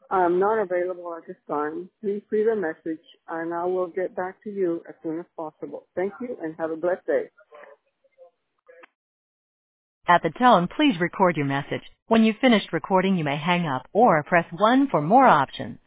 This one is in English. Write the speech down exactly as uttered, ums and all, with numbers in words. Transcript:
I'm not available at this time. Please leave a message and I will get back to you as soon as possible. Thank you and have a blessed day. At the tone, please record your message. When you've finished recording, you may hang up or press one for more options.